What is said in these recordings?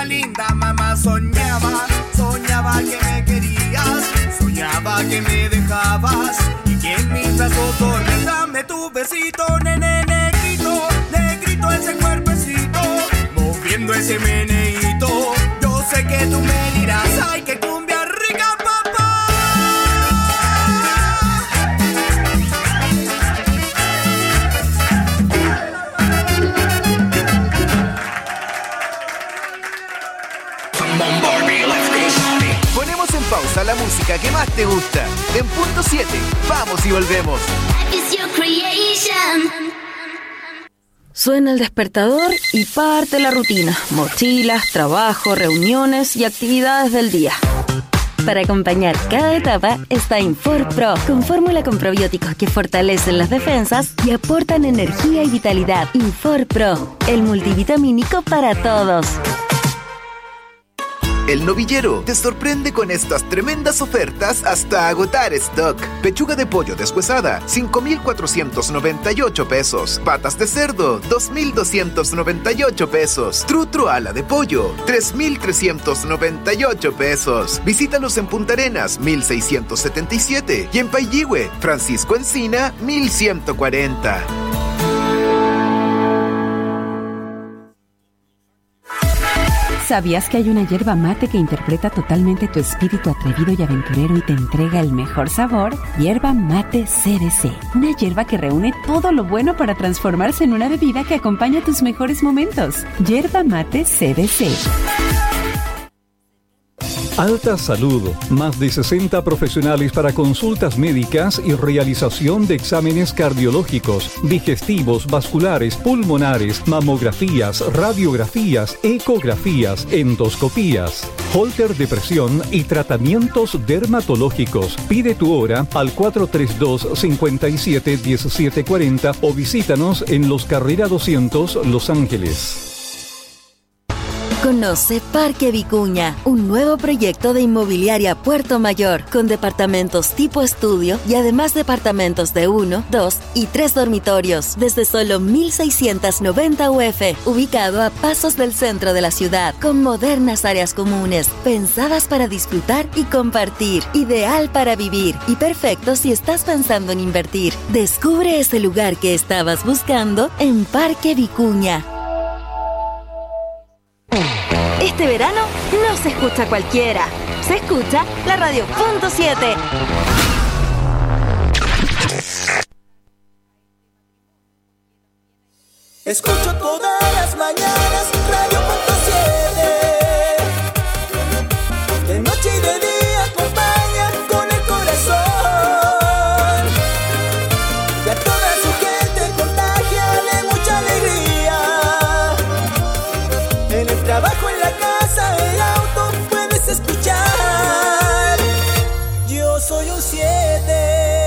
niña linda, mamá soñaba que me querías, soñaba que me dejabas y que en mis brazos dormías. Dame tu besito, nene, negrito ese cuerpecito, moviendo ese meneíto. Yo sé que tú me dirás, ay, que cumbia rica, papá. Ponemos en pausa la música que más te gusta. En punto 7, vamos y volvemos. Suena el despertador y parte la rutina. Mochilas, trabajo, reuniones y actividades del día. Para acompañar cada etapa está Infor Pro, con fórmula con probióticos que fortalecen las defensas y aportan energía y vitalidad. Infor Pro, el multivitamínico para todos. El Novillero te sorprende con estas tremendas ofertas hasta agotar stock. Pechuga de pollo deshuesada, 5,498 pesos. Patas de cerdo, 2,298 pesos. Trutro ala de pollo, 3,398 pesos. Visítalos en Punta Arenas, 1,677. Y en Pailihue, Francisco Encina, 1,140. ¿Sabías que hay una yerba mate que interpreta totalmente tu espíritu atrevido y aventurero y te entrega el mejor sabor? Yerba Mate CBC. Una yerba que reúne todo lo bueno para transformarse en una bebida que acompaña tus mejores momentos. Yerba Mate CBC. Alta Salud, más de 60 profesionales para consultas médicas y realización de exámenes cardiológicos, digestivos, vasculares, pulmonares, mamografías, radiografías, ecografías, endoscopías, holter de presión y tratamientos dermatológicos. Pide tu hora al 432-57-1740 o visítanos en Los Carrera 200, Los Ángeles. Conoce Parque Vicuña, un nuevo proyecto de inmobiliaria Puerto Mayor, con departamentos tipo estudio y además departamentos de 1, 2 y 3 dormitorios, desde solo 1,690 UF, ubicado a pasos del centro de la ciudad, con modernas áreas comunes, pensadas para disfrutar y compartir, ideal para vivir y perfecto si estás pensando en invertir. Descubre ese lugar que estabas buscando en Parque Vicuña. Este verano no se escucha cualquiera, se escucha la Radio Punto 7. Escucho todas las mañanas Radio Punto 7. De noche y de día acompaña con el corazón. Y a toda su gente contagia de mucha alegría. En el trabajo, en la casa, el auto puedes escuchar. Yo soy un 7.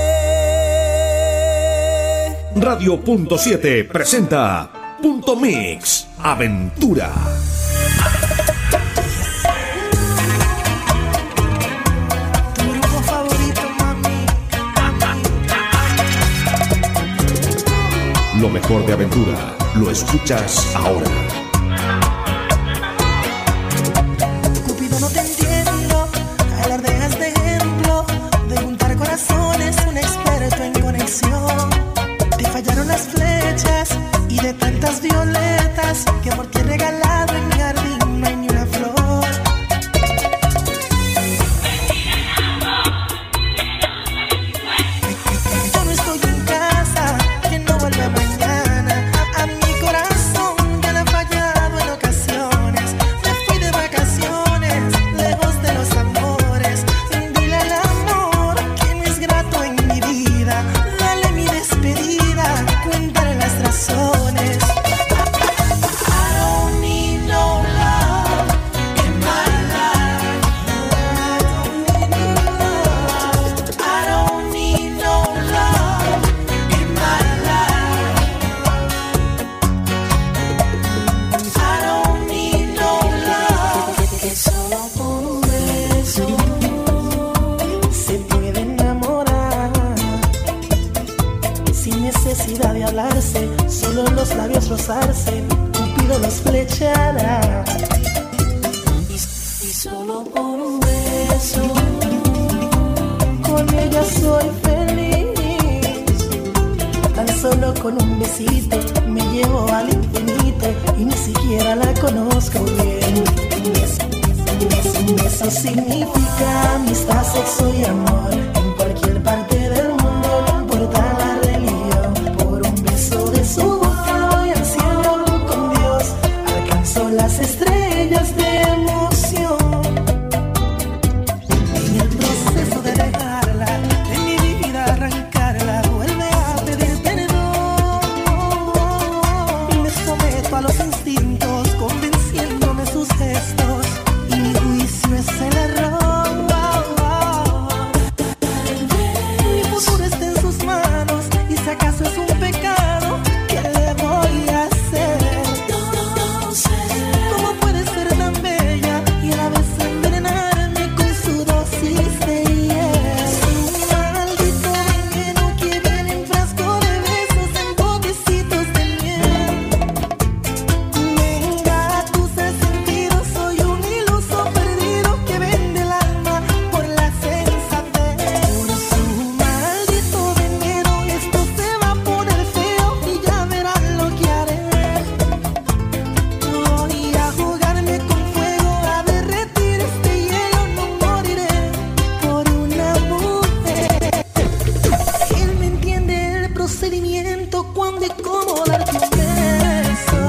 Radio Punto 7 presenta Punto Mix Aventura. Tu grupo favorito, mami. Lo mejor de Aventura lo escuchas ahora. Cupido, no te entiendo. Alardeas de ejemplo, de juntar corazones, un experto en conexión. Te fallaron las flechas y de tantas violetas que por ti he regalado en mi jardín no hay ni una flor. Yo no estoy en casa, que no vuelve mañana. A mi corazón ya le ha fallado en ocasiones. Me fui de vacaciones, lejos de los amores. Dile al amor que no es grato en mi vida. Dale mi despedida, cuéntale las razones. I don't need no love in my life. I don't need no love in my life. I don't need no love. Que solo por un beso se puede enamorar. Sin necesidad de hablarse, solo los labios rozarse, Cupido los flechará. con un besito me llevo al infinito y ni siquiera la conozco bien. Un beso significa amistad, sexo y amor. En cualquier parte del mundo, no importa la religión. Por un beso de su boca voy al cielo con Dios. Alcanzo las estrellas de emoción. En el proceso de dejarla, de mi vida arrancarla, vuelve a pedir perdón. Me someto a los instintos, convenciéndome sus gestos. Y mi juicio es el error. Mi futuro está en sus manos. Y si acaso es un pecado, ¿qué le voy a hacer? ¿Cómo puede ser tan bella y a la vez envenenarme con su dosis de hiel? Un maldito veneno que viene en frasco de besos, en botecitos de miel. Me engatusa el sentido, soy un iluso perdido que vende el alma por la sensatez. Por su maldito veneno esto se va a poner feo y ya verán lo que haré. Voy a jugarme con fuego, a derretir este hielo, no moriré por una mujer. Él me entiende el procedimiento, cuándo y cómo darte un beso.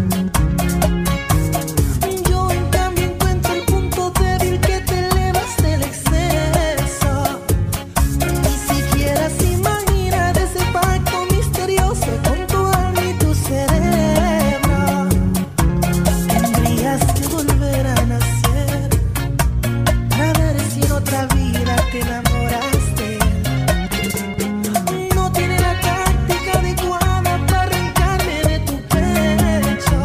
Yo en cambio encuentro el punto débil que te elevas del exceso. Ni siquiera se imagina de ese pacto misterioso con tu alma y tu cerebro. Tendrías que volver a nacer para ver si en otra vida te enamoraste. No tiene la táctica adecuada para arrancarme de tu pecho.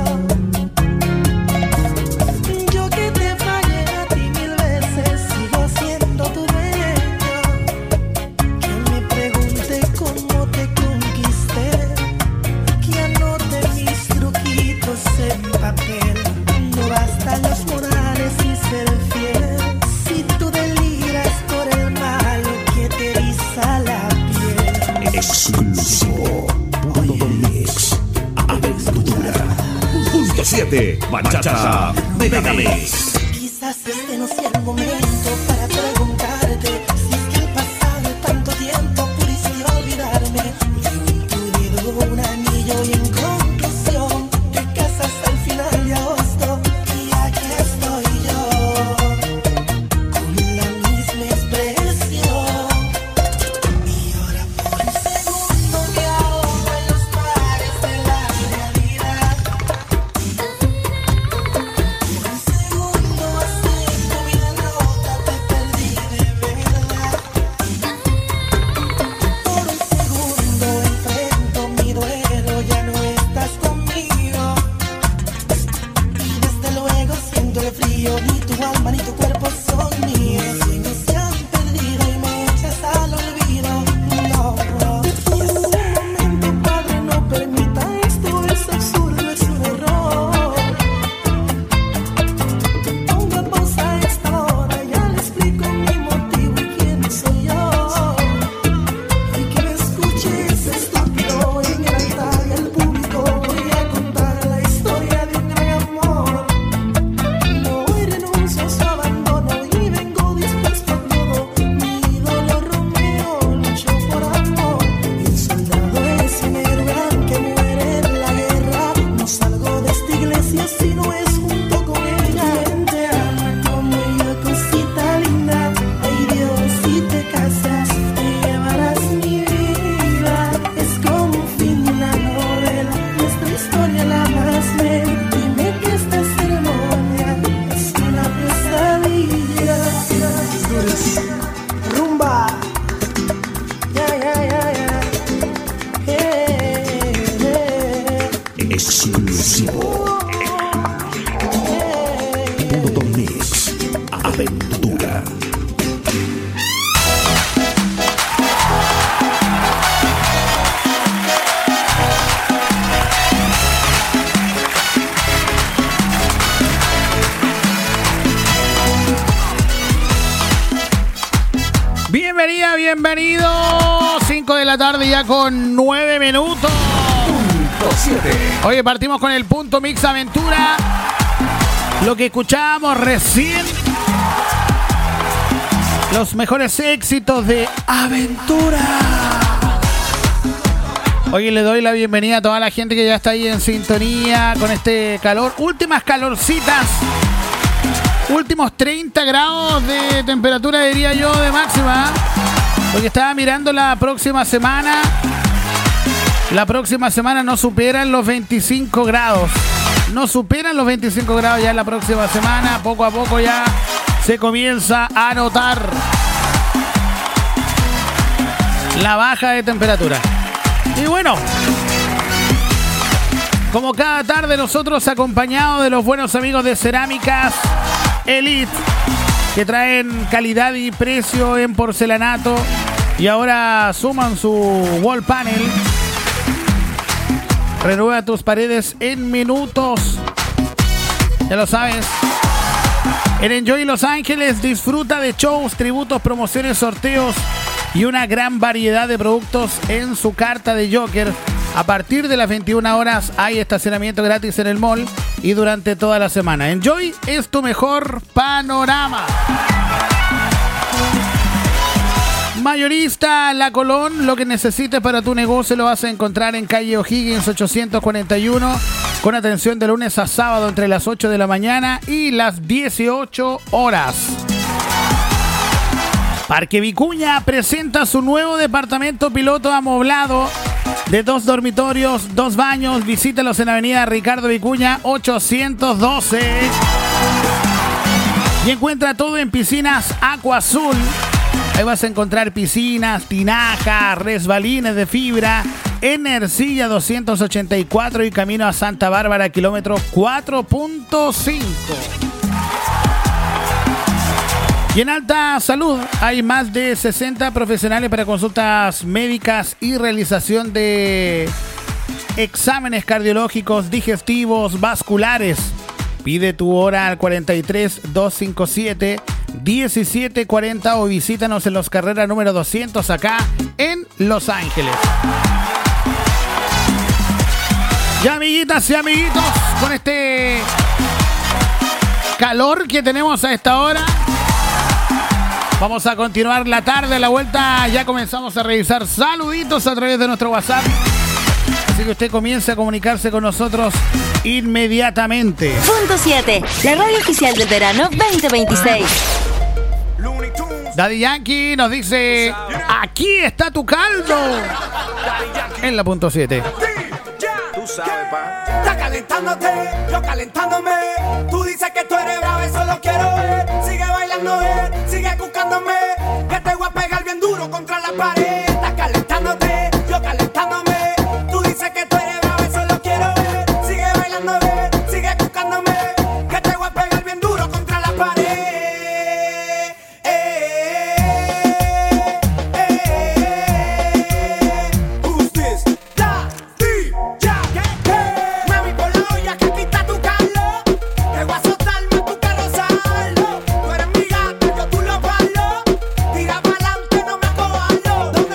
Yo que te fallé a ti 1000 veces, sigo siendo tu dueño. Que me pregunte cómo te conquisté, que anote mis truquitos en papel. No bastan los morales y ser fiel, si tú deliras por el mal que te eriza la piel. Exclusivo. Punto Mix. Aventura. Punto 7. Bachata Megamix. Quizás este no sea el momento para preguntarte si es que al pasar de tanto tiempo pudiste olvidarme. Fui incluido un anillo y en conclusión te casas al final de agosto y aquí estoy yo con la misma expresión. Y ahora por un segundo me ahogo en los mares de la realidad. Por un segundo acepto mi derrota, te perdí de verdad. Por un segundo enfrento mi duelo, ya no estás conmigo. Y desde luego siento el frío, ni tu alma ni tu cuerpo son míos. Sueños se han perdido y me echas al olvido. No, y es un momento, padre, no permita esto, es absurdo, es un error. Ponga pausa a esta hora, ya le explico mi motivo y quién soy yo. Y que me escuches, estúpido, en el altar y al público voy a contar la historia de un gran amor. No renuncio a su abandono y vengo dispuesto a todo. Mi ídolo Romeo luchó por amor. Y un soldado es un héroe que muere en la guerra. No salgo de esta iglesia si no es junto con ella. Quien te ama como yo, cosita linda. Ay Dios, si te casas te llevarás mi vida. Es como un fin de una novela, nuestra historia la más bella. Dime que esta ceremonia es una pesadilla. Rumba. Ya. Exclusivo. Punto Mix. Aventura. Bienvenidos 5 de la tarde ya con 9 minutos. Punto 7. Oye, partimos con el punto Mix Aventura. Lo que escuchábamos recién. Los mejores éxitos de Aventura. Oye, le doy la bienvenida a toda la gente que ya está ahí en sintonía con este calor. Últimas calorcitas. Últimos 30 grados de temperatura, diría yo, de máxima. Porque estaba mirando la próxima semana. La próxima semana no superan los 25 grados. No superan los 25 grados ya en la próxima semana. Poco a poco ya se comienza a notar la baja de temperatura. Y bueno, como cada tarde nosotros acompañados de los buenos amigos de Cerámicas Elite, que traen calidad y precio en porcelanato y ahora suman su wall panel. Renueva tus paredes en minutos. Ya lo sabes. En Enjoy Los Ángeles disfruta de shows, tributos, promociones, sorteos y una gran variedad de productos en su carta de Joker. A partir de las 21 horas hay estacionamiento gratis en el mall y durante toda la semana. Enjoy es tu mejor panorama. Mayorista La Colón, lo que necesites para tu negocio lo vas a encontrar en calle O'Higgins 841, con atención de lunes a sábado entre las 8 de la mañana y las 18 horas. Parque Vicuña presenta su nuevo departamento piloto amoblado de 2 dormitorios, 2 baños. Visítalos en avenida Ricardo Vicuña 812 y encuentra todo en Piscinas Aqua Azul. Ahí vas a encontrar piscinas, tinajas, resbalines de fibra en Ercilla 284 y camino a Santa Bárbara, kilómetro 4.5. Y en Alta Salud hay más de 60 profesionales para consultas médicas y realización de exámenes cardiológicos, digestivos, vasculares. Pide tu hora al 43 257 1740 o visítanos en Los Carreras número 200 acá en Los Ángeles. Ya, amiguitas y amiguitos, con este calor que tenemos a esta hora, vamos a continuar la tarde. A la vuelta ya comenzamos a revisar saluditos a través de nuestro WhatsApp. Así que usted comience a comunicarse con nosotros inmediatamente. Punto 7, la radio oficial del verano 2026. Daddy Yankee nos dice: aquí está tu caldo. En la punto 7. Tú sabes, pa. Está calentándote, yo calentándome. Tú dices que tú eres brava, eso lo quiero ver. Sigue bailando, sigue buscándome. Que te voy a pegar bien duro contra la pared. Está calentándote, yo calentándome. Tú dices que tú eres brava, eso lo quiero ver. Sigue bailando, sigue buscándome. Que te voy a pegar bien duro contra la pared. Who's this? Daddy Yankee. Mami, por la olla que aquí está tu Carlos. Te voy a soltarme tu carro saldo. Tú eres mi gato, yo tú lo palo. Tira pa'lante, no me acobarlo.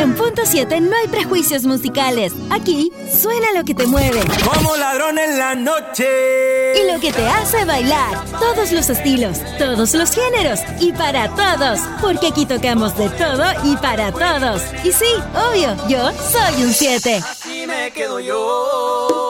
En Punto 7 no hay prejuicios musicales. Aquí suena lo que te mueve. Como ladrón en la noche. Y lo que te hace bailar. Todos los estilos, todos los géneros y para todos. Porque aquí tocamos de todo y para todos. Y sí, obvio, yo soy un 7. Así me quedo yo.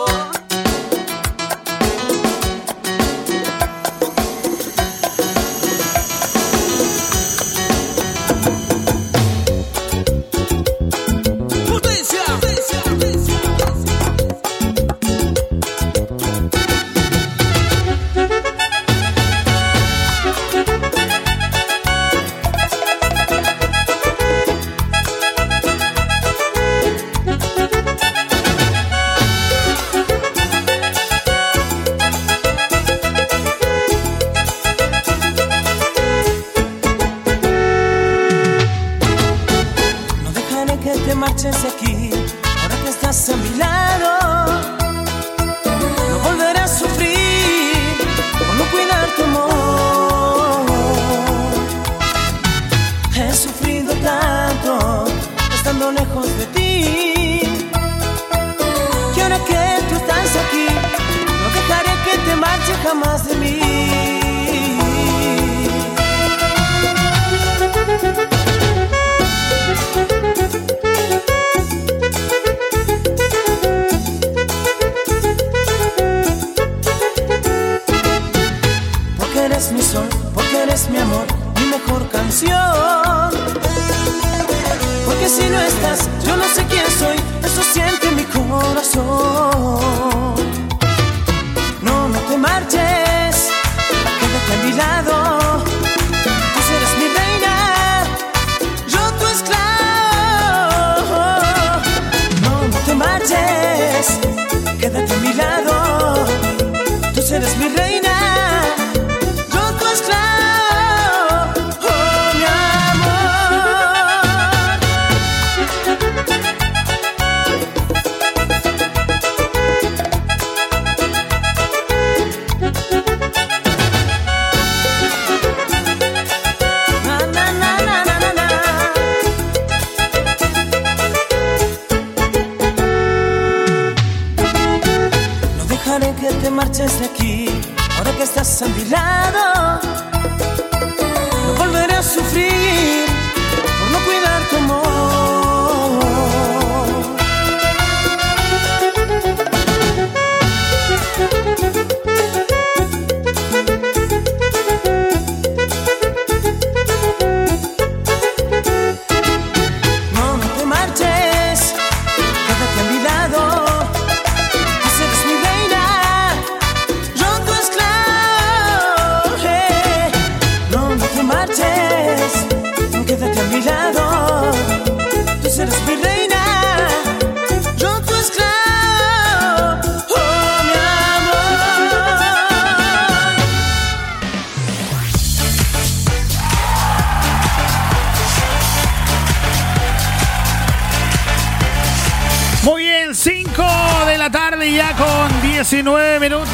Muy bien, 5 de la tarde ya con 19 minutos.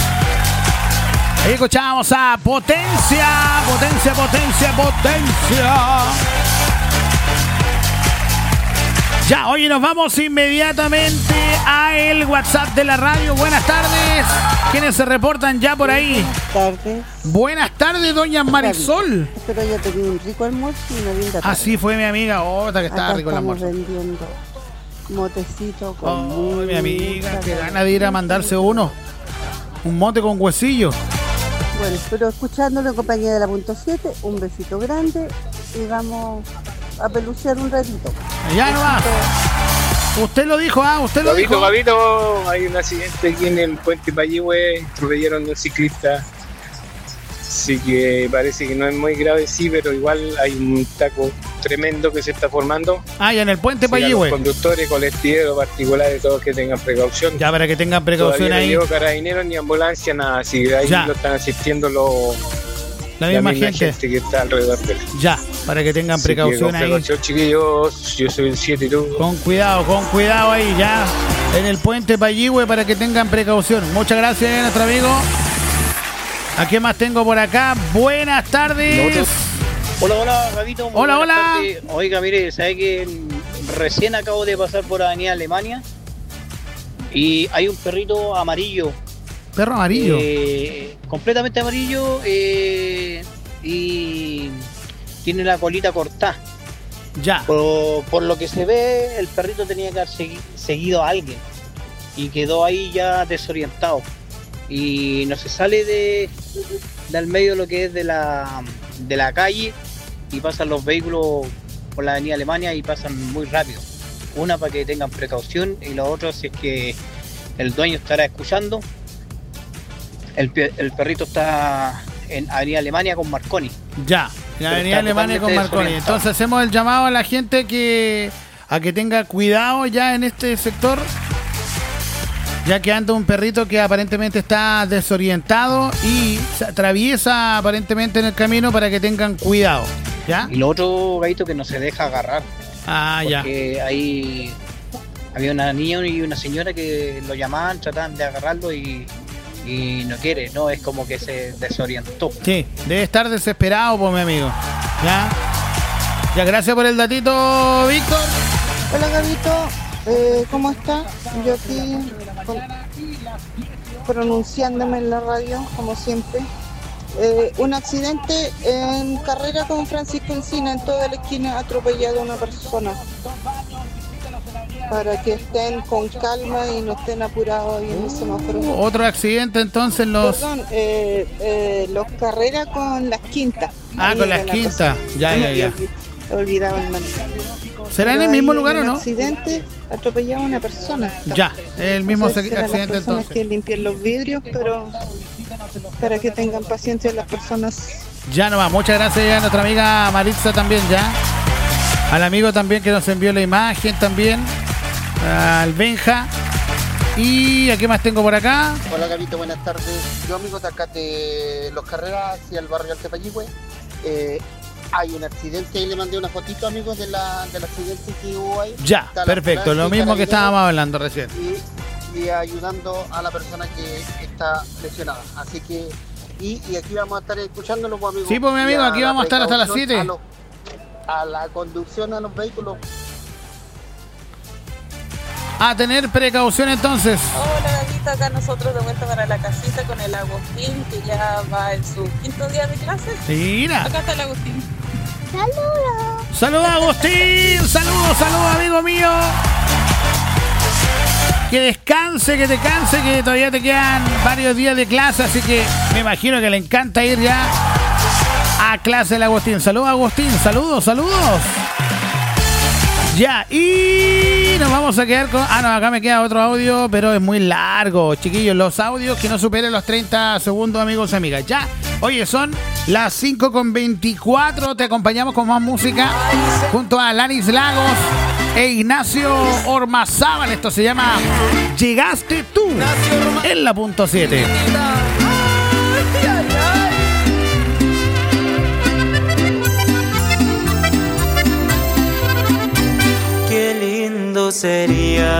Ahí escuchamos a Potencia. Ya, oye, nos vamos inmediatamente a el WhatsApp de la radio. Buenas tardes. ¿Quiénes se reportan ya por ahí? Buenas tardes. Buenas tardes, doña Marisol. Espero haya tenido un rico almuerzo y una linda tarde. Así fue mi amiga. Que estaba acá rico el almuerzo. Estamos vendiendo motecito con mi amiga, qué gana de ir a mandarse uno. Un mote con huesillo. Bueno, espero escuchándolo en compañía de la Punto 7. Un besito grande y vamos a pelucear un ratito. Ya no va. Usted lo dijo, usted lo dijo. Papito, hay un accidente aquí en el puente Payihue, atropellaron a un ciclista. Así que parece que no es muy grave, sí, pero igual hay un taco tremendo que se está formando. Ya en el puente Payihue. Los conductores, colectivos, particulares, todos que tengan precaución. Ya, para que tengan precaución. Todavía ahí. No llegó carabineros ni ambulancia, nada. Así que ahí lo están asistiendo la misma gente que está alrededor de él. Ya, para que tengan precaución ahí. Chiquillos, yo soy el 7 y tú. Con cuidado ahí, ya. En el puente Payihue para que tengan precaución. Muchas gracias, nuestro amigo. ¿A qué más tengo por acá? Buenas tardes. Hola, Gabito. Hola. Oiga, mire, ¿sabe que recién acabo de pasar por Avenida Alemania y hay un perrito amarillo. ¿Perro amarillo? Completamente amarillo y tiene la colita cortada. Ya. Por lo que se ve, el perrito tenía que haber seguido a alguien y quedó ahí ya desorientado. Y no se sale del medio de lo que es de la calle y pasan los vehículos por la Avenida Alemania y pasan muy rápido. Una, para que tengan precaución, y la otra, si es que el dueño estará escuchando, el perrito está en Avenida Alemania con Marconi. Ya, en Avenida Alemania con Marconi. Entonces hacemos el llamado a la gente a que tenga cuidado ya en este sector, ya que anda un perrito que aparentemente está desorientado y se atraviesa aparentemente en el camino, para que tengan cuidado. ¿Ya? Y lo otro, Gaito, que no se deja agarrar. Porque ahí había una niña y una señora que lo llamaban, trataban de agarrarlo y no quiere, no, es como que se desorientó. Sí, debe estar desesperado, pues, mi amigo. Ya, gracias por el datito, Víctor. Hola, Gabito, ¿cómo está? Yo aquí pronunciándome en la radio, como siempre. Un accidente en carrera con Francisco Encina, en toda la esquina, atropellado a una persona. Para que estén con calma y no estén apurados ahí en el semáforo. Otro accidente entonces Perdón, los carreras con las quintas. Con las quintas. Ya. He olvidado el nombre. ¿Será en el mismo lugar o no? Accidente, atropellado a una persona. Ya, el mismo accidente las personas entonces. Que limpian los vidrios, pero para que tengan paciencia las personas. Ya no va. Muchas gracias a nuestra amiga Maritza también, ya. Al amigo también que nos envió la imagen también. Al Benja. ¿Y a qué más tengo por acá? Hola, Gabito, buenas tardes. Yo, amigo, de acá de Los Carreras hacia el barrio Altepayigüe. Hay un accidente y le mandé una fotito, amigos, del accidente que hubo ahí. Ya, perfecto, lo mismo que estábamos hablando recién. Y ayudando a la persona que está lesionada. Así que, y aquí vamos a estar escuchándolo, pues, amigo. Sí, pues, mi amigo, aquí vamos a estar hasta las 7. A la conducción a los vehículos. A tener precaución entonces. Hola, Gabito, acá nosotros de vuelta para la casita con el Agustín, que ya va en su 5º día de clase. Mira. Acá está el Agustín. ¡Saludos! ¡Saludos, Agustín! ¡Saludos, amigo mío! Que descanse, que te canse, que todavía te quedan varios días de clase, así que me imagino que le encanta ir ya a clase el Agustín. Saludos, Agustín, saludos. Ya, y nos vamos a quedar con... no, acá me queda otro audio, pero es muy largo, chiquillos. Los audios que no superen los 30 segundos, amigos y amigas. Ya, oye, son las 5:24. Te acompañamos con más música junto a Alanis Lagos e Ignacio Ormazábal. Esto se llama Llegaste tú en la punto 7. Qué lindo sería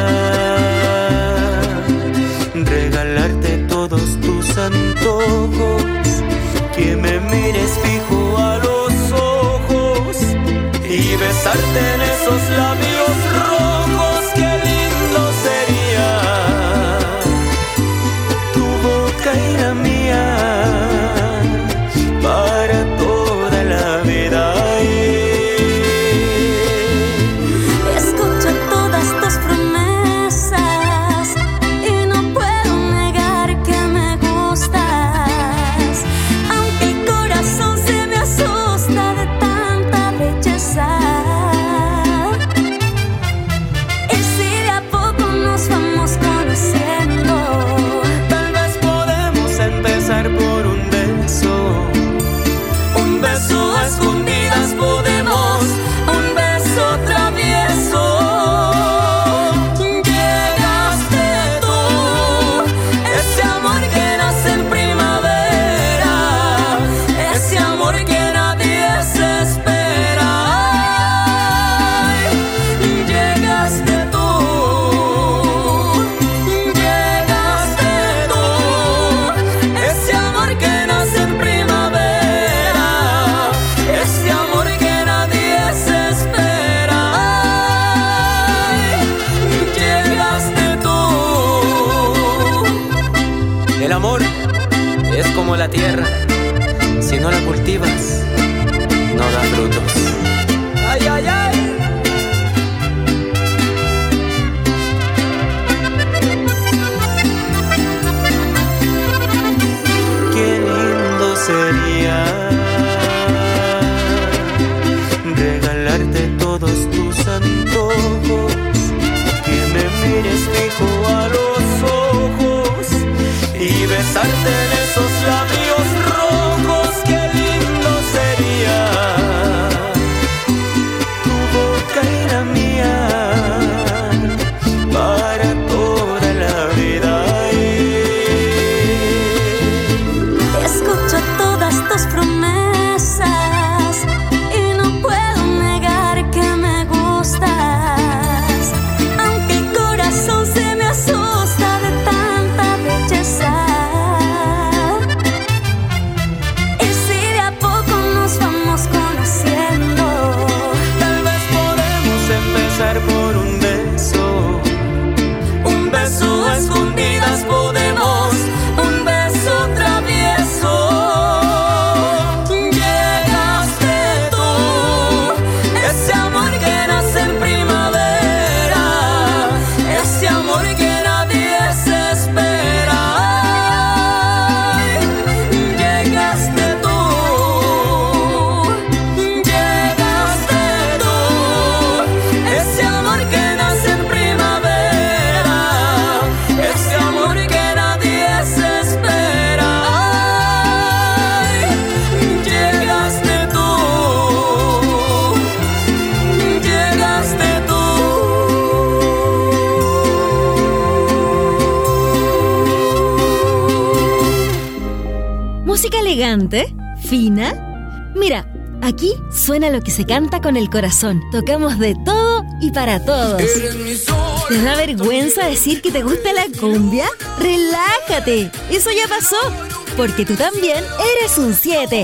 regalarte todos tus antojos, que me mires fijo a los ojos y besarte en esos labios rojos. Qué lindo sería tu boca y la mía para toda la vida. Quisiera la tierra, si no la cultivas, no da frutos. Ay, ay, ay. Qué lindo sería regalarte todos tus antojos, que me mires fijo a los ojos y besarte en esos labios rojos. Qué lindo sería tu boca y la mía para toda la vida. Escucho todas tus promesas y no puedo negar que me gustas, aunque el corazón se me asusta de tanta belleza. Y si de a poco nos vamos conociendo, tal vez podemos empezar por un beso a escondidas podemos, un beso travieso. Llegaste tú, ese amor que nace en primavera, ese amor que nadie se espera. Llegaste tú, ese amor que nace en primavera, ese amor que nadie se espera. Llegaste tú, llegaste tú. Música elegante, fina. Mira, aquí suena lo que se canta con el corazón. Tocamos de todo y para todos. ¿Te da vergüenza decir que te gusta la cumbia? ¡Relájate! Eso ya pasó, porque tú también eres un 7.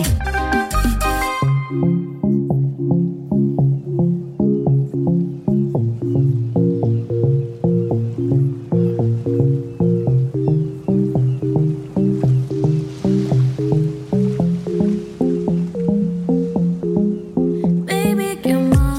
baby, ¿qué más?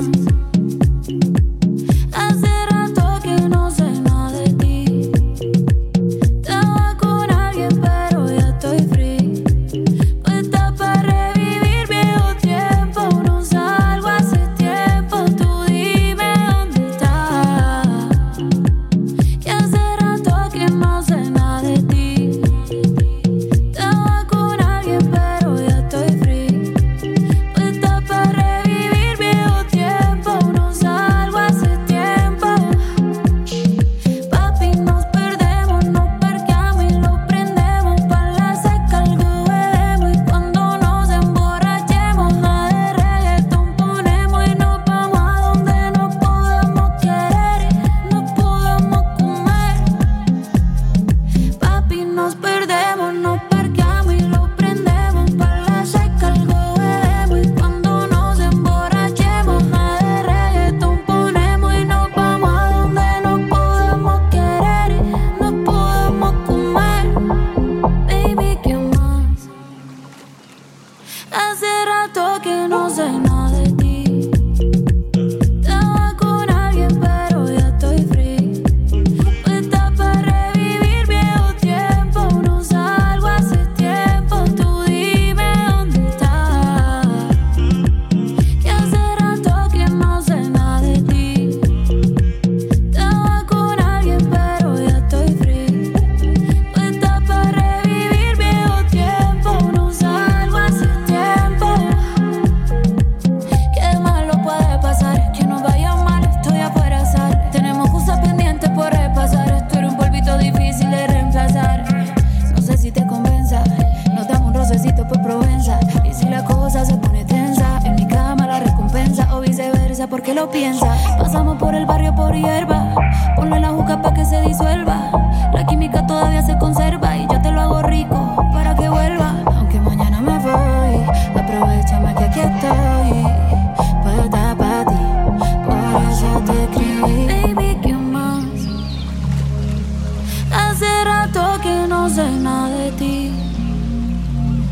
Hace rato que no sé nada de ti. Estaba con alguien pero ya estoy free. Puesta para revivir viejo tiempo. No salgo hace tiempo, tú dime dónde estás. Que hace rato que no sé nada de ti. Estaba con alguien pero ya estoy free. Puesta para revivir viejo tiempo. No salgo hace tiempo. Papi, nos perdemos, nos parqueamos y lo prendemos. Pa' la seca algo bebemos. Y cuando nos emborrachemos, nada de reggaetón ponemos. Y nos vamos a donde nos podamos querer y nos podamos comer. Papi, nos perdemos, nos parqueamos y lo prendemos. Pa' la seca algo bebemos. Y cuando nos emborrachemos, nada de reggaetón ponemos. Y nos vamos a donde nos podamos querer y nos podamos comer. Baby, ¿qué más? Hace rato que no sé nada de ti. Estaba con alguien pero ya estoy free. Puesta para revivir viejo tiempo. No salgo hace tiempo, tú dime dónde estás. Que hace rato que no sé nada de ti. Estaba con alguien pero ya estoy free. Puesta para revivir viejo tiempo. No salgo hace tiempo. Qué malo puede pasar, que nos vaya mal, estoy afuera azar. Tenemos cosas pendientes por repasar. Esto era un polvito difícil de reemplazar. No sé si te convenza, nos damos un rocecito por Provenza. Y si la cosa se pone tensa, en mi cama la recompensa. O viceversa, porque lo piensa. Pasamos por el barrio por hierba. Ponle la juca pa' que se disuelva. La química todavía se conserva. Y yo te lo hago rico para que vuelva. Aunque mañana me voy, aprovechame que aquí estoy. Puesta pa' ti, por eso te escribí. Baby, ¿qué más? Hace rato que no sé nada de ti.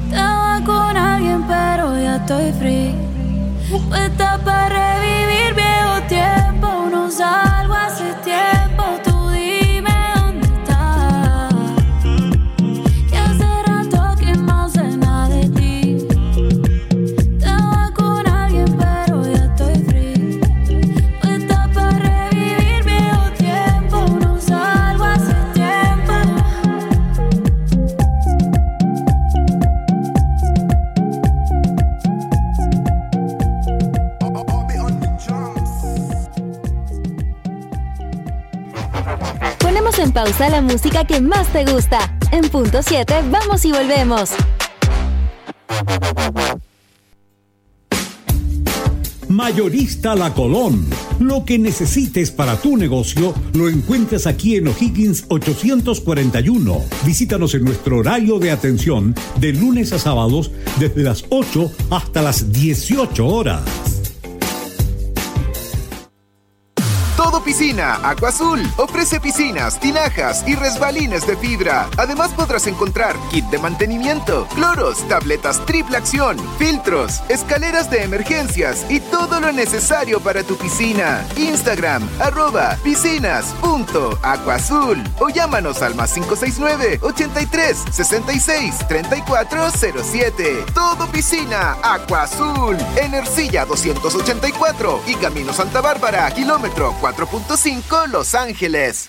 estoy free. Puesta para revivir viejo tiempo. No salgo hace tiempo. Tú dime dónde estás. Que hace rato que no sé nada de ti. Estaba con alguien pero ya estoy free. Puesta para revivir viejo tiempo. No salgo hace tiempo. Ponemos en pausa la música que más te gusta. En punto 7, vamos y volvemos. Mayorista La Colón. Lo que necesites para tu negocio lo encuentras aquí en O'Higgins 841. Visítanos en nuestro horario de atención de lunes a sábados desde las 8 hasta las 18 horas. Todo Piscina Aqua Azul ofrece piscinas, tinajas y resbalines de fibra. Además podrás encontrar kit de mantenimiento, cloros, tabletas triple acción, filtros, escaleras de emergencias y todo lo necesario para tu piscina. Instagram @piscinas.aquaazul o llámanos al +569 83 66 3407. Todo Piscina Aqua Azul en Ercilla 284 y Camino Santa Bárbara, kilómetro 4.5 Los Ángeles.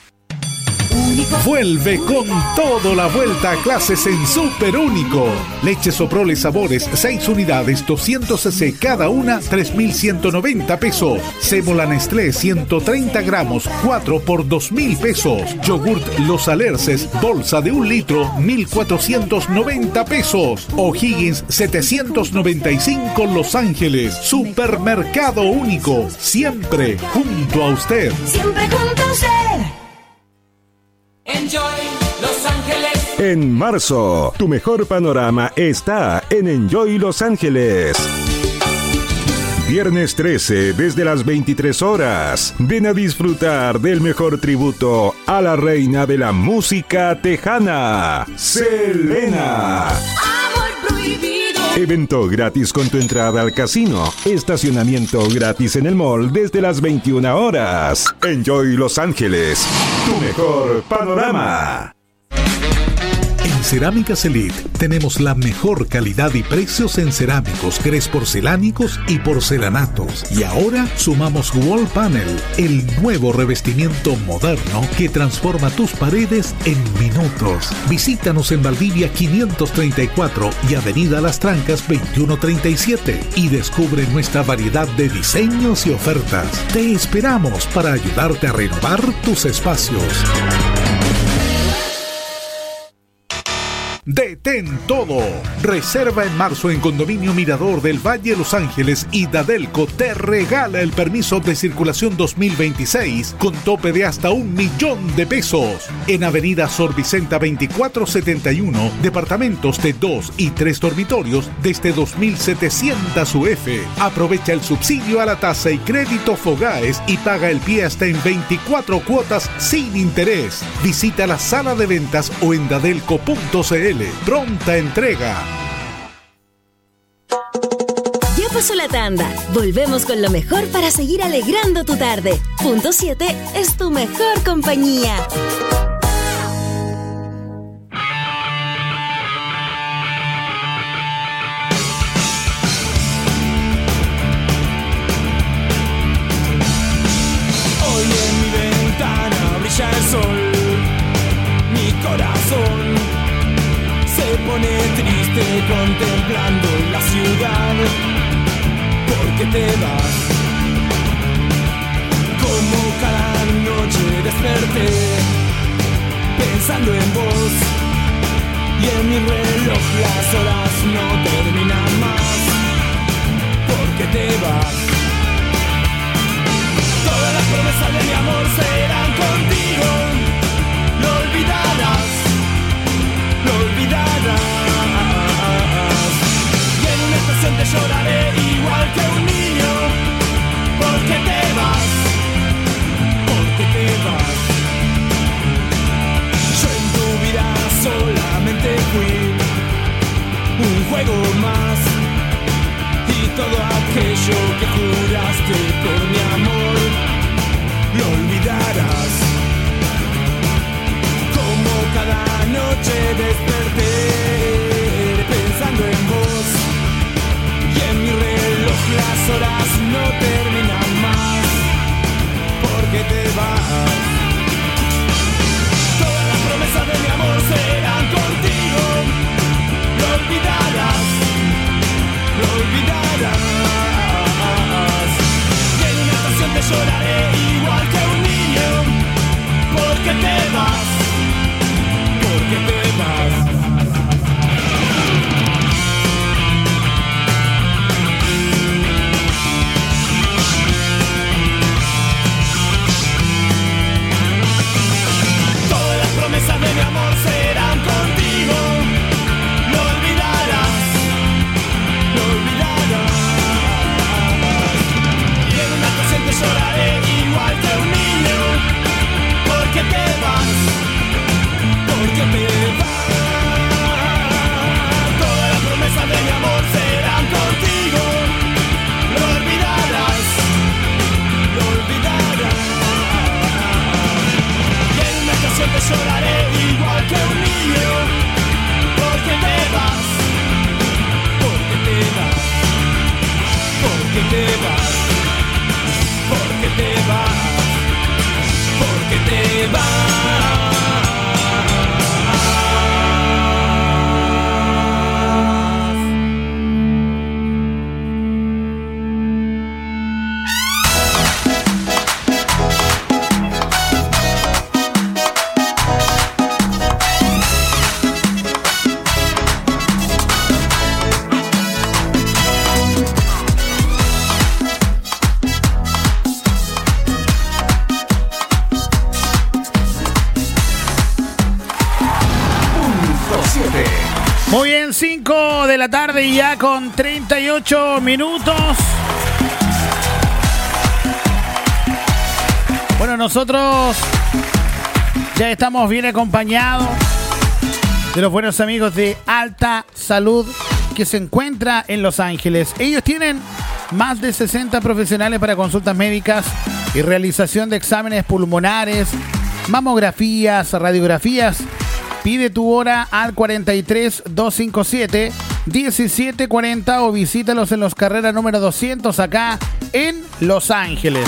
Vuelve con todo la vuelta a clases en Super Único. Leche Soprole Sabores, 6 unidades, 200 cc cada una, 3,190 pesos. Sémola Nestlé, 130 gramos, 4 por 2,000 pesos. Yogurt Los Alerces, bolsa de 1 litro, 1,490 pesos. O'Higgins, 795 Los Ángeles. Supermercado Único, siempre junto a usted. Siempre junto a usted. Enjoy Los Ángeles. En marzo, tu mejor panorama está en Enjoy Los Ángeles. Viernes 13, desde las 23 horas. Ven a disfrutar del mejor tributo a la reina de la música tejana, Selena. Evento gratis con tu entrada al casino. Estacionamiento gratis en el mall desde las 21 horas. Enjoy Los Ángeles, tu mejor panorama. En Cerámicas Elite tenemos la mejor calidad y precios en cerámicos, grés porcelánicos y porcelanatos. Y ahora sumamos Wall Panel, el nuevo revestimiento moderno que transforma tus paredes en minutos. Visítanos en Valdivia 534 y Avenida Las Trancas 2137 y descubre nuestra variedad de diseños y ofertas. Te esperamos para ayudarte a renovar tus espacios. Detén todo. Reserva en marzo en Condominio Mirador del Valle Los Ángeles y Dadelco te regala el permiso de circulación 2026 con tope de hasta 1.000.000 de pesos. En Avenida Sor Vicenta 2471, departamentos de 2 y 3 dormitorios desde 2.700 UF. Aprovecha el subsidio a la tasa y crédito Fogaes y paga el pie hasta en 24 cuotas sin interés. Visita la sala de ventas o en dadelco.cl. Pronta entrega. Ya pasó la tanda. Volvemos con lo mejor para seguir alegrando tu tarde. Punto 7 es tu mejor compañía. Hoy en mi ventana brilla el sol. Mi corazón se pone triste contemplando la ciudad, porque te vas. Como cada noche desperté pensando en vos, y en mi reloj las horas no terminan más, porque te vas. Todas las promesas de mi amor serán contigo, lo olvidarás. Lo olvidarás. Y en una estación te lloraré igual que un niño, porque te vas, porque te vas. Yo en tu vida solamente fui un juego más, lloraré igual que un niño, porque te vas, porque te vas. Todas las promesas de mi amor serán contigo, lo olvidarás, lo olvidarás. Y en una ocasión te lloraré igual que un niño, porque te vas, porque te vas. Todas las promesas de mi amor serán contigo, lo olvidarás, lo olvidarás. Y en una ocasión te lloraré igual que un niño, porque te vas, porque te vas, porque te vas, porque te vas, porque te vas. Muy bien, 5 de la tarde y ya con 38 minutos. Bueno, nosotros ya estamos bien acompañados de los buenos amigos de Alta Salud que se encuentra en Los Ángeles. Ellos tienen más de 60 profesionales para consultas médicas y realización de exámenes pulmonares, mamografías, radiografías. Pide tu hora al 43 257 1740 o visítalos en Los Carreras número 200 acá en Los Ángeles.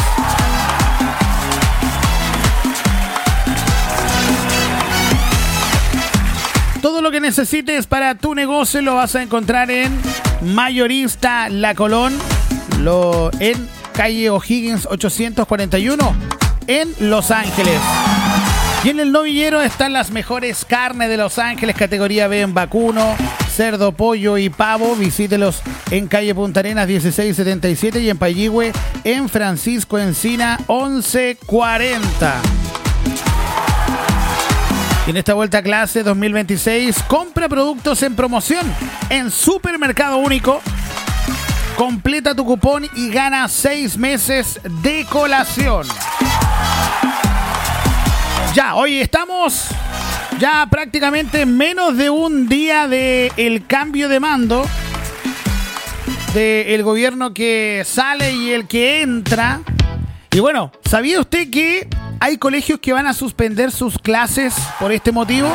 Todo lo que necesites para tu negocio lo vas a encontrar en Mayorista La Colón, en calle O'Higgins 841 en Los Ángeles. Y en el novillero están las mejores carnes de Los Ángeles, categoría B en vacuno, cerdo, pollo y pavo. Visítelos en calle Punta Arenas 1677 y en Payihue en Francisco Encina 1140. Y en esta vuelta a clase 2026, compra productos en promoción en Supermercado Único. Completa tu cupón y gana 6 meses de colación. Ya, hoy estamos ya prácticamente menos de un día del cambio de mando del gobierno que sale y el que entra. Y bueno, ¿sabía usted que hay colegios que van a suspender sus clases por este motivo?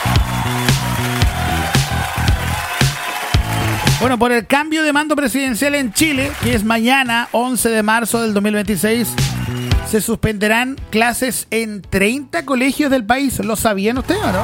Bueno, por el cambio de mando presidencial en Chile, que es mañana, 11 de marzo del 2026, se suspenderán clases en 30 colegios del país. ¿Lo sabían ustedes o no?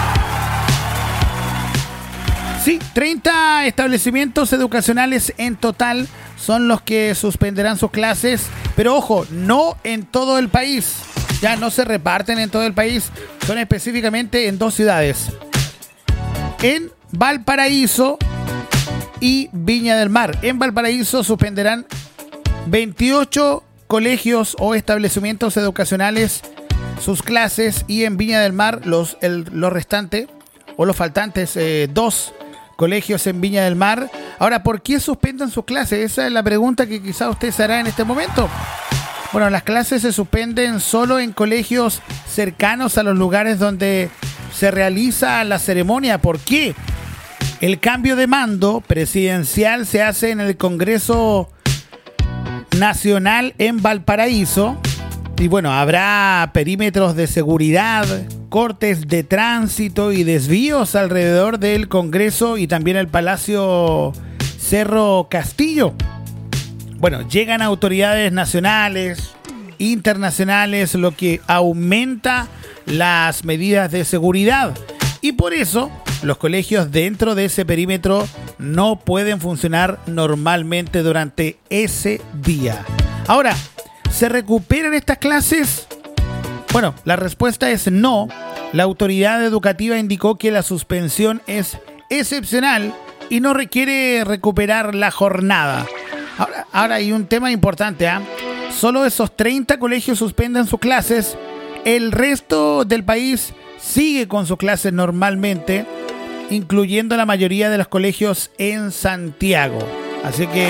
Sí, 30 establecimientos educacionales en total son los que suspenderán sus clases. Pero ojo, no en todo el país. Ya no se reparten en todo el país. Son específicamente en 2 ciudades. En Valparaíso y Viña del Mar. En Valparaíso suspenderán 28 colegios o establecimientos educacionales sus clases, y en Viña del Mar los restantes o los faltantes 2 colegios en Viña del Mar. Ahora, ¿por qué suspenden sus clases? Esa es la pregunta que quizá usted se hará en este momento. Bueno, las clases se suspenden solo en colegios cercanos a los lugares donde se realiza la ceremonia. ¿Por qué? El cambio de mando presidencial se hace en el Congreso Nacional en Valparaíso. Y bueno, habrá perímetros de seguridad, cortes de tránsito y desvíos alrededor del Congreso y también el Palacio Cerro Castillo. Bueno, llegan autoridades nacionales, internacionales, lo que aumenta las medidas de seguridad. Y por eso los colegios dentro de ese perímetro no pueden funcionar normalmente durante ese día. Ahora, ¿Se recuperan estas clases? Bueno, la respuesta es no. La autoridad educativa indicó que la suspensión es excepcional y no requiere recuperar la jornada. Ahora hay un tema importante, ¿ah? Solo esos 30 colegios suspenden sus clases. El resto del país sigue con sus clases normalmente, incluyendo la mayoría de los colegios en Santiago. Así que...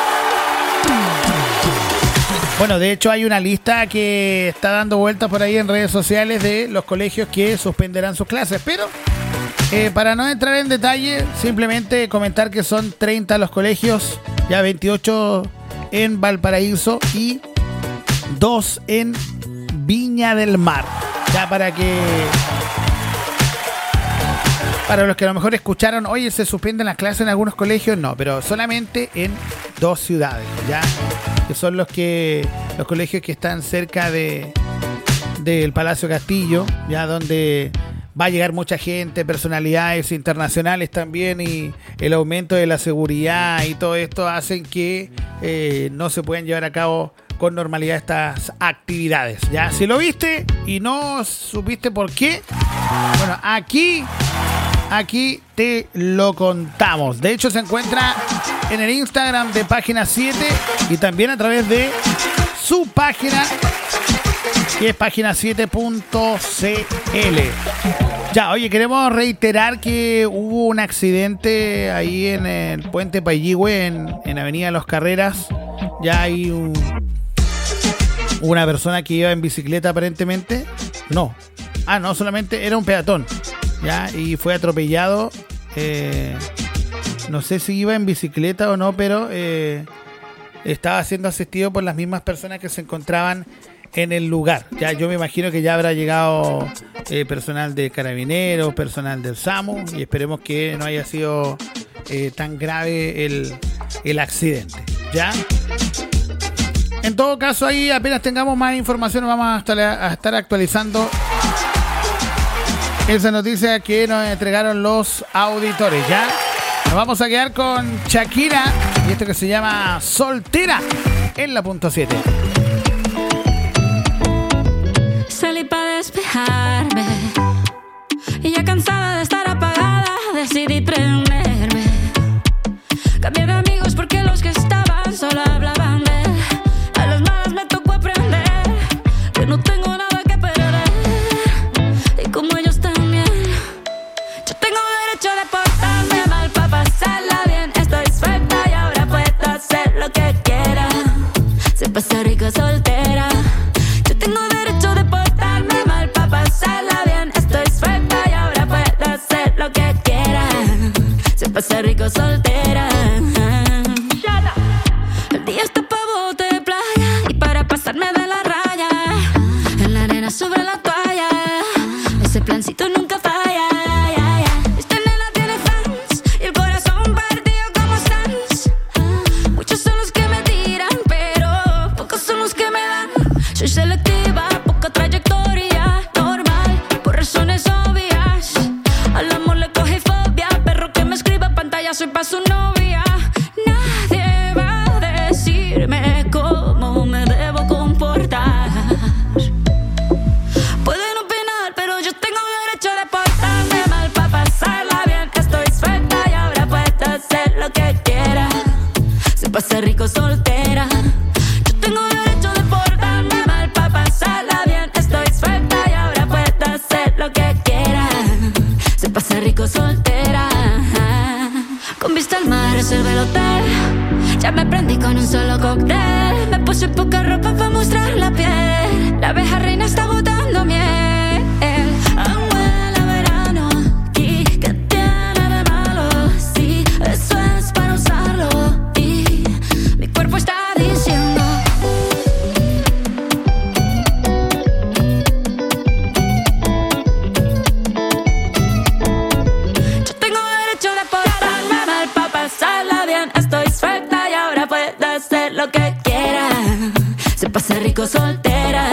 Bueno, de hecho hay una lista que está dando vueltas por ahí en redes sociales de los colegios que suspenderán sus clases, pero para no entrar en detalle, simplemente comentar que son 30 los colegios, ya 28 en Valparaíso y 2 en Viña del Mar. Ya para los que a lo mejor escucharon, oye, se suspenden las clases en algunos colegios, no, pero solamente en 2 ciudades, ya, que son los colegios que están cerca del Palacio Castillo, ya donde va a llegar mucha gente, personalidades internacionales también, y el aumento de la seguridad y todo esto hacen que no se puedan llevar a cabo con normalidad estas actividades. Ya, si lo viste y no supiste por qué, bueno, aquí te lo contamos. De hecho, se encuentra en el Instagram de Página 7 y también a través de su página, que es página7.cl. Ya, oye, queremos reiterar que hubo un accidente ahí en el puente Payihue, en Avenida Los Carreras. Ya hay una persona que iba en bicicleta aparentemente. No, solamente era un peatón. Ya, y fue atropellado. No sé si iba en bicicleta o no, pero estaba siendo asistido por las mismas personas que se encontraban en el lugar. Ya, yo me imagino que ya habrá llegado personal de Carabineros, personal del SAMU, y esperemos que no haya sido tan grave el accidente. ¿Ya? En todo caso, ahí apenas tengamos más información vamos a estar actualizando esa noticia que nos entregaron los auditores. ¿Ya? Nos vamos a quedar con Shakira y esto que se llama Soltera en la punto 7. Salí para despejarme y ya cansada de estar apagada decidí prenderme. Cambié de amigos porque los que estaban solo hablaban de él. A las malas me tocó aprender que no tengo nada que perder. Y como ellos también, yo tengo derecho de portarme mal para pasarla bien. Estoy suelta y ahora puedo hacer lo que quiera. Se pasa rico soltera. Yo tengo derecho de portarme mal para pasarla bien. Estoy suelta y ahora puedo hacer lo que quiera. Se pasa rico soltera. El día está pa' bote de playa y para pasarme de la raya. En la arena sobre la toalla. Ese plancito nunca falla. Esta nena tiene fans y el corazón partido como Sans. Muchos son los que me tiran, pero pocos son los que me dan. Soy selectiva, poca trayectoria, normal, por razones obvias. Al amor le coge fobia, perro que me escriba pantalla, soy pa' su novia. Nadie va a decirme cómo me debo comportar. Pueden opinar, pero yo tengo derecho de portarme mal para pasarla bien. Estoy suelta y ahora puedo hacer lo que quiera. Se pasa rico soltera. Yo tengo derecho de portarme mal para pasarla bien. Estoy suelta y ahora puedo hacer lo que quiera. Se pasa rico soltera. Con vista al mar reservé el hotel. Ya me prendí con un solo cóctel. Me puse poca ropa para mostrar la piel. La abeja reina está botando miel. Huele a verano. ¿Y qué tiene de malo? Sí, eso es para usarlo. Y mi cuerpo está diciendo. Yo tengo derecho de portarme mal para pasarla bien. Estoy suelta y ahora puedo hacer lo que quiera. Se pasa rico soltera.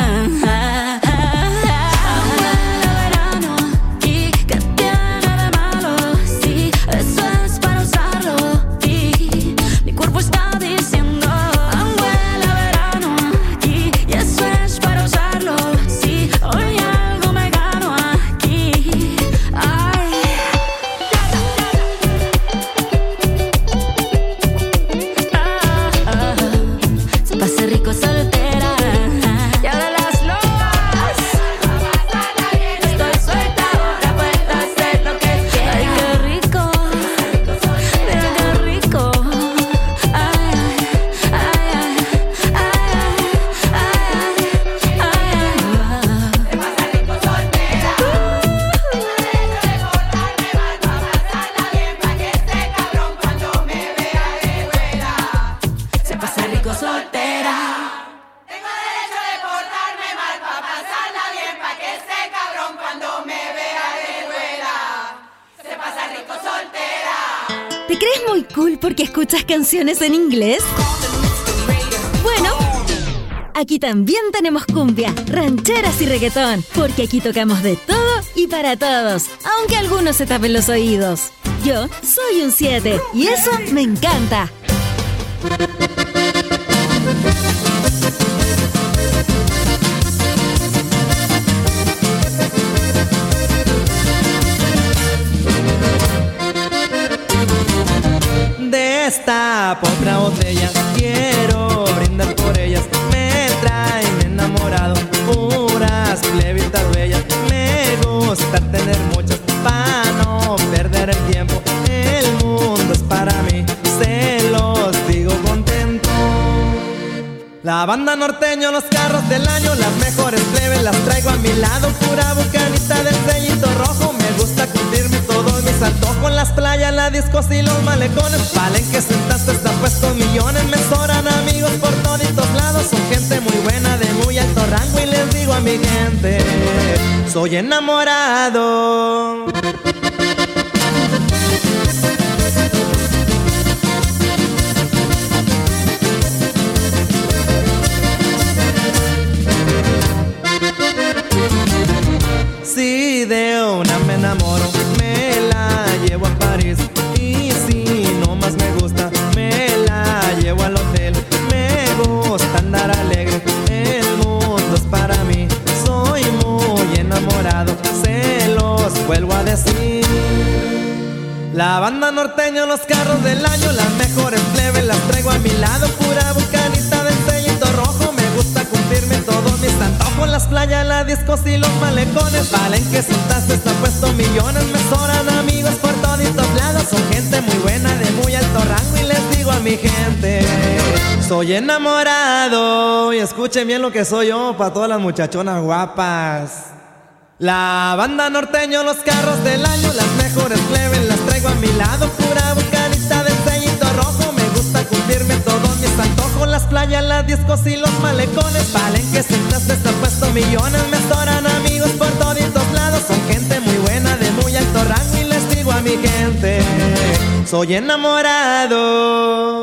Verano. ¿Y qué tiene de malo? Sí, eso es para usarlo. Y mi cuerpo está diciendo. Huele a verano. ¿Y crees muy cool porque escuchas canciones en inglés? Bueno, aquí también tenemos cumbia, rancheras y reggaetón, porque aquí tocamos de todo y para todos, aunque algunos se tapen los oídos. Yo soy un 7 y eso me encanta. Destapo otra botella, quiero brindar por ellas. Me traen enamorado, puras plebitas bellas. Me gusta tener muchas para no perder el tiempo. El mundo es para mí, se los digo contento. La banda norteño, los carros del año, las mejores plebes las traigo a mi lado. Pura bucanita del sellito rojo, me gusta curtirme todos mis antojos. Las playas, las discos y los malecones, Palenque sentaste está puesto millones. Me sobran amigos por toditos lados, son gente muy buena de muy alto rango. Y les digo a mi gente, soy enamorado. Si de una me enamoro, me la llevo a París. Y si no más me gusta, me la llevo al hotel. Me gusta andar alegre, el mundo es para mí. Soy muy enamorado, se los vuelvo a decir. La banda norteño, los carros del año, las mejores plebes las traigo a mi lado. Pura bucanita del sellito rojo, me gusta cumplirme todos mis antojos. Las playas, las discos y los malecones, Palenque sentaste está puesto millones. Me sobran amigos por toditos lados, son gente muy buena de muy alto rango. Y les digo a mi gente, soy enamorado. Y escuchen bien lo que soy yo para todas las muchachonas guapas. La banda norteño, los carros del año, las mejores plebes las traigo a mi lado. Pura bucanita del sellito rojo, me gusta cumplirme todos mis antojos. Las playas, las discos y los malecones, Palenque sentaste está puesto millones. Me sobran amigos por toditos lados, son gente muy buena de muy alto rango. Y les digo a mi gente, soy enamorado.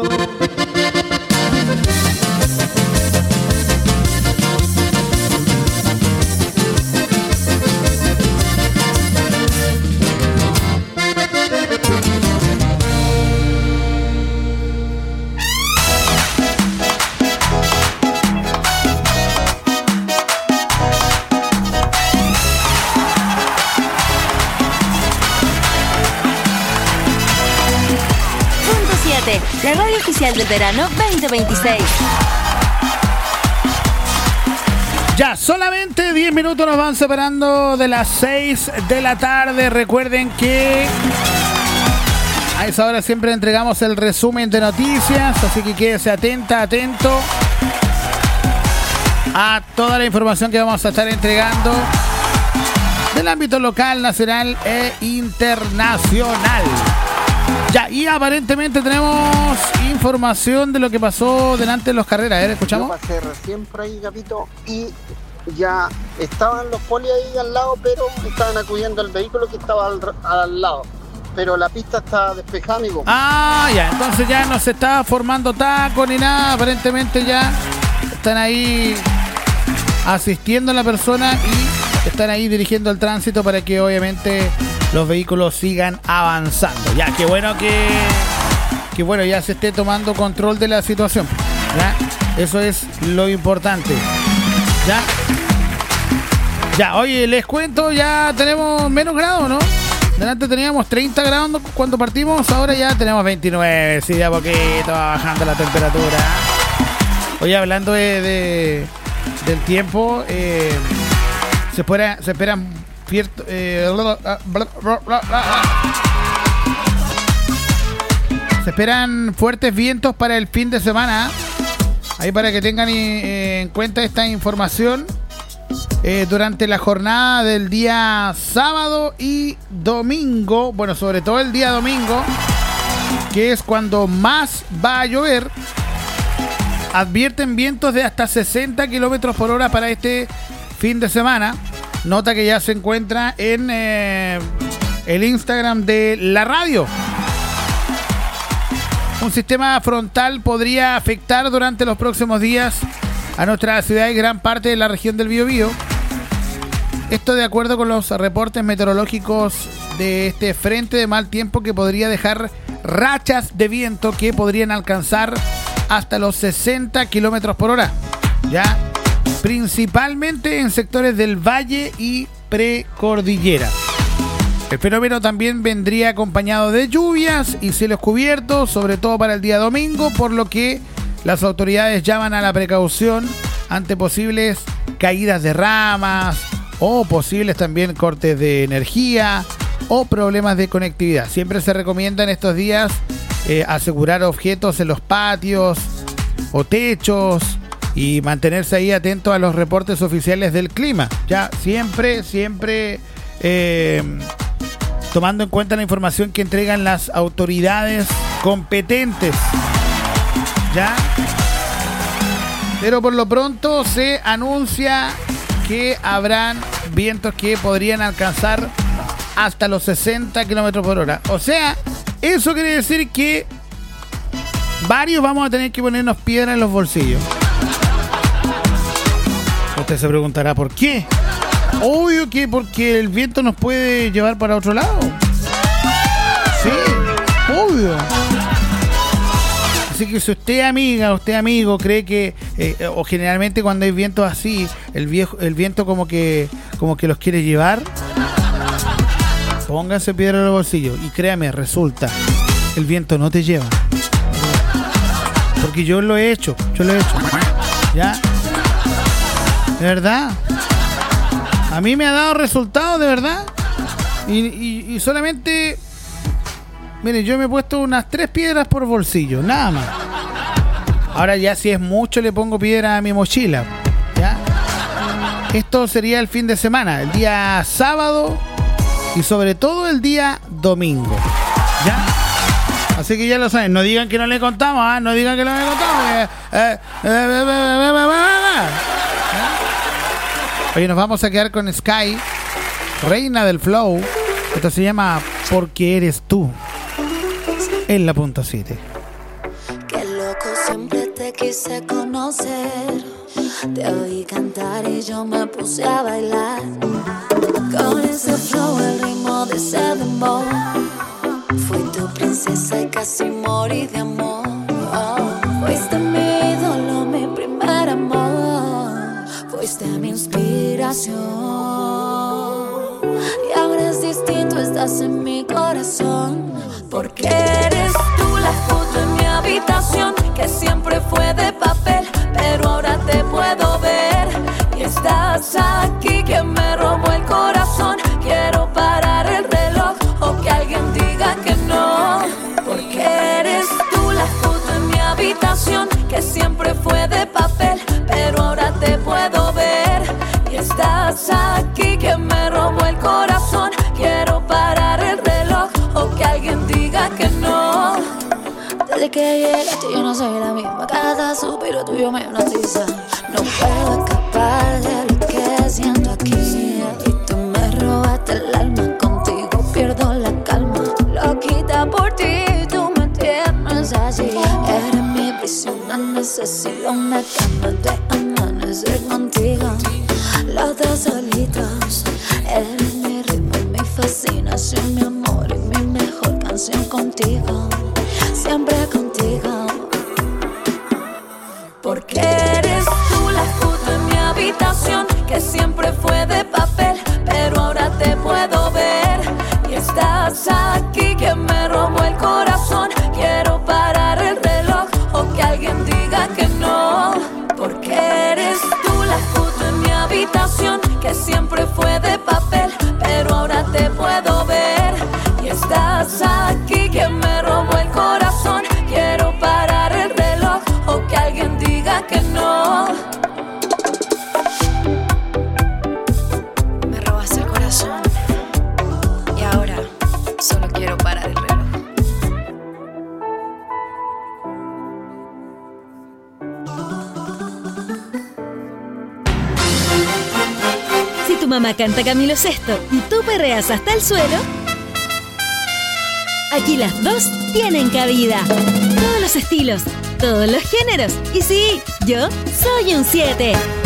La radio oficial del verano 2026. Ya, solamente 10 minutos nos van separando de las 6 de la tarde. Recuerden que a esa hora siempre entregamos el resumen de noticias, así que quédese atento a toda la información que vamos a estar entregando del ámbito local, nacional e internacional. Ya, y aparentemente tenemos información de lo que pasó delante de los carreras. ¿Escuchamos? Yo pasé recién por ahí, Capito, y ya estaban los polis ahí al lado, pero estaban acudiendo al vehículo que estaba al lado. Pero la pista está despejada, amigo. Ah, ya, entonces ya no se está formando taco ni nada. Aparentemente ya están ahí asistiendo a la persona y están ahí dirigiendo el tránsito para que obviamente los vehículos sigan avanzando. Ya, qué bueno que bueno, ya se esté tomando control de la situación, ¿ya? Eso es lo importante. Ya, oye, les cuento, ya tenemos menos grados, ¿no? Delante teníamos 30 grados cuando partimos, ahora ya tenemos 29, sí, de a poquito va bajando la temperatura. Oye, hablando del tiempo, se esperan se esperan fuertes vientos para el fin de semana. Ahí para que tengan en cuenta esta información. Durante la jornada del día sábado y domingo, bueno, sobre todo el día domingo, que es cuando más va a llover, advierten vientos de hasta 60 kilómetros por hora para este fin de semana. Nota que ya se encuentra en el Instagram de la radio. Un sistema frontal podría afectar durante los próximos días a nuestra ciudad y gran parte de la región del Biobío. Esto de acuerdo con los reportes meteorológicos de este frente de mal tiempo que podría dejar rachas de viento que podrían alcanzar hasta los 60 kilómetros por hora, ya principalmente en sectores del valle y precordillera. El fenómeno también vendría acompañado de lluvias y cielos cubiertos, sobre todo para el día domingo, por lo que las autoridades llaman a la precaución ante posibles caídas de ramas o posibles también cortes de energía o problemas de conectividad. Siempre se recomienda en estos días asegurar objetos en los patios o techos y mantenerse ahí atento a los reportes oficiales del clima. Ya siempre tomando en cuenta la información que entregan las autoridades competentes. ¿Ya? Pero por lo pronto se anuncia que habrán vientos que podrían alcanzar hasta los 60 kilómetros por hora. O sea, eso quiere decir que varios vamos a tener que ponernos piedra en los bolsillos. Usted se preguntará ¿por qué? Obvio que porque el viento nos puede llevar para otro lado. Sí, obvio. Así que si usted amiga, usted amigo cree que o generalmente cuando hay vientos así, el viento como que los quiere llevar, póngase piedra en el bolsillo y créame, resulta, el viento no te lleva. Porque yo lo he hecho. ¿Ya? De verdad. A mí me ha dado resultados, de verdad. Y solamente... Mire, yo me he puesto unas 3 piedras por bolsillo, nada más. Ahora ya si es mucho le pongo piedra a mi mochila. ¿Ya? Esto sería el fin de semana, el día sábado y sobre todo el día domingo. ¿Ya? Así que ya lo saben, no digan que no le contamos, ¿eh? No digan que no le contamos. Oye, nos vamos a quedar con Sky, reina del flow. Esto se llama Porque Eres Tú, en la punto 7. Qué loco, siempre te quise conocer. Te oí cantar y yo me puse a bailar. Con ese flow, el ritmo de ese dembow. Fui tu princesa y casi morí de amor. Fuiste mi ídolo, mi primer amor. Fuiste mi inspiración. Y ahora es distinto, estás en mi corazón. Porque eres tú la foto en mi habitación, que siempre fue de papel, pero ahora te puedo ver. Y estás aquí, que me robó el corazón. Quiero parar el reloj o que alguien diga que no. Porque eres tú la foto en mi habitación, que siempre fue de papel, pero ahora te puedo ver. Y estás aquí, que me robó el corazón. Quiero parar el reloj o que alguien diga que no. Desde que llegaste yo no soy la misma. Cada suspiro tuyo me hipnotiza. No puedo escapar de lo que siento aquí. Y tú me robaste el alma, contigo pierdo la calma. Loquita por ti, tú me tienes así. Eres mi prisión, no necesito una cama de amanecer contigo. Los dos solitos, eres mi ritmo, mi fascinación, mi amor y mi mejor canción contigo. Siempre contigo. Porque eres tú la foto en mi habitación, que siempre fue de papel, pero ahora te puedo ver. Y estás aquí, que me robó el corazón. Quiero parar el reloj o que alguien diga que no. Porque eres tú la foto en mi habitación, que siempre fue de papel, pero ahora te puedo ver. Y estás aquí, que me robó el corazón. Quiero parar el reloj o que alguien diga que no. Me robas el corazón y ahora solo quiero parar el reloj. Si tu mamá canta Camilo Sesto y tú perreas hasta el suelo, Aquí las dos tienen cabida. Todos los estilos, todos los géneros. Y sí, yo soy un 7.